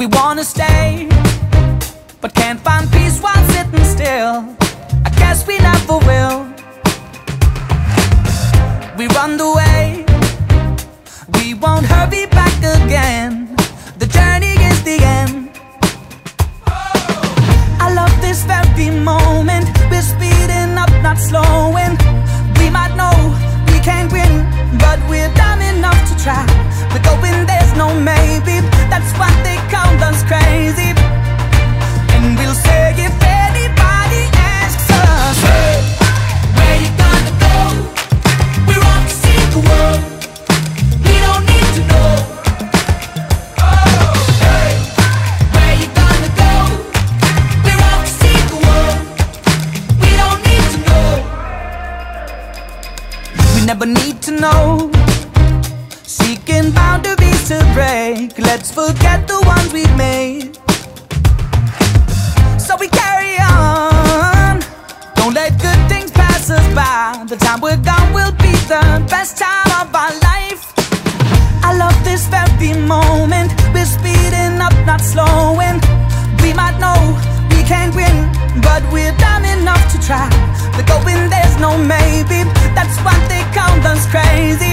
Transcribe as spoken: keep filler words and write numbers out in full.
We wanna stay, but can't find peace while sitting still. I guess we never will. We run the way, we won't hurry back again. The journey is the end. I love this very moment. We're speeding up, not slowing. We might know we can't win, but we're dumb enough to try. We're going, there's no maybe. That's why they count us crazy. And we'll say if anybody asks us, hey, where you gonna go? We're off to see the world. We don't need to know. Oh, hey, where you gonna go? We're off to see the world. We don't need to know. We never need to know. Seeking boundaries to break. Let's forget the ones we've made. So we carry on. Don't let good things pass us by. The time we're gone will be the best time of our life. I love this very moment. We're speeding up, not slowing. We might know we can't win, but we're dumb enough to try. We're going, there's no maybe. That's why they count us crazy.